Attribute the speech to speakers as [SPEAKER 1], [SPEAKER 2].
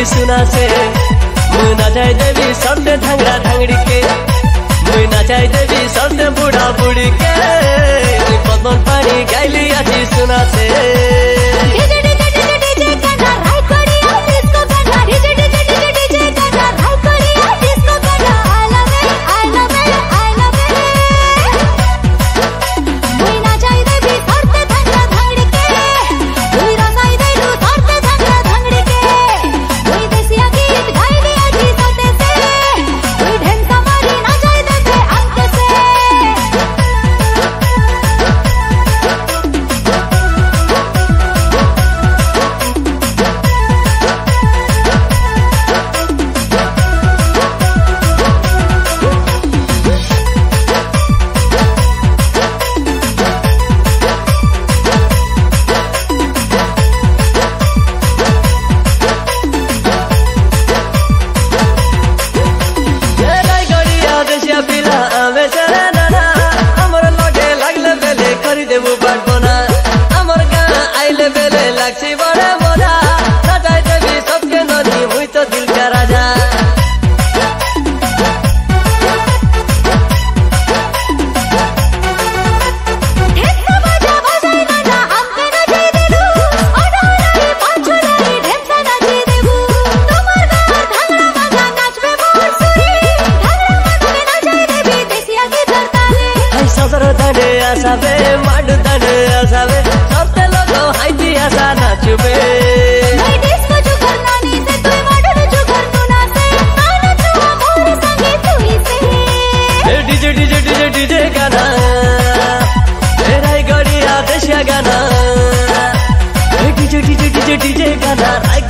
[SPEAKER 1] सुना से मुना जाय देवी सबने ढंगड़ा ढंगड़ी के मुना जाय देवी सबने बूढ़ा बूढ़ी के पद्मन पानी गाइली आजी सुना से आसावे माडु दने आसावे सबते लोगो हाइती आसा नाचुबे
[SPEAKER 2] नहीं डिस्को जो करना नी से तू माडु जो करनु ना से आना छुआ मोर संगे तुई से
[SPEAKER 1] डीजे डीजे डीजे डीजे गाना तेरा गड़िया देशिया गाना डीजे डीजे डीजे डीजे गाना